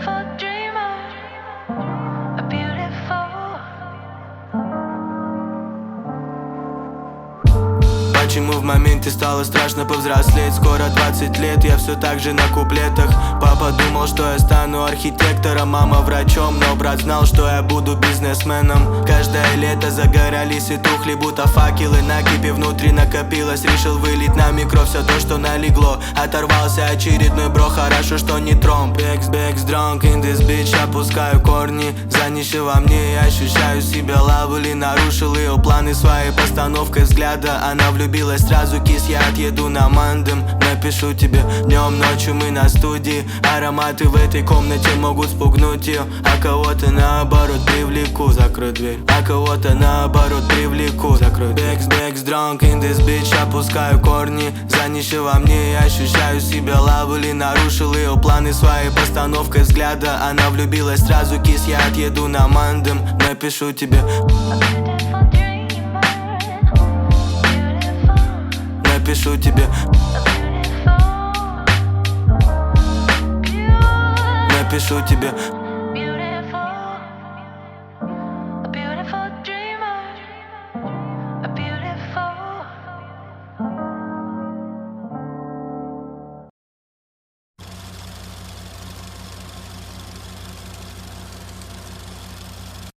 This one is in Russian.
beautiful dreamer, a beautiful. Почему в моменте стало страшно повзрослеть? Скоро 20 лет, я все так же на куплетах. Папа думал, что я стану архитектором, мама врачом, но брат знал, что я буду бизнесменом. Каждое лето загорались и тухли, будто факелы накипи внутри накопилось. Решил вылить на микро все то, что налегло. Оторвался очередной бро, хорошо, что не тромб. Bags drunk in this bitch, опускаю корни. За нищего во мне я ощущаю себя лавой. Нарушил ее планы своей постановкой взгляда. Она влюбилась сразу, кис, я отъеду на мандем. Напишу тебе днем, ночью мы на студии. Ароматы в этой комнате могут спугнуть ее. А кого-то наоборот привлеку, закрой дверь. А кого-то наоборот привлеку, закрой дверь. Bags drunk in this bitch, опускаю корни. За нищего во мне я ощущаю себя лавой. Нарушил ее планы своей постановкой взгляда. Она влюбилась сразу, кис, я отъеду на мандем. Напишу тебе, напишу тебе, напишу тебе.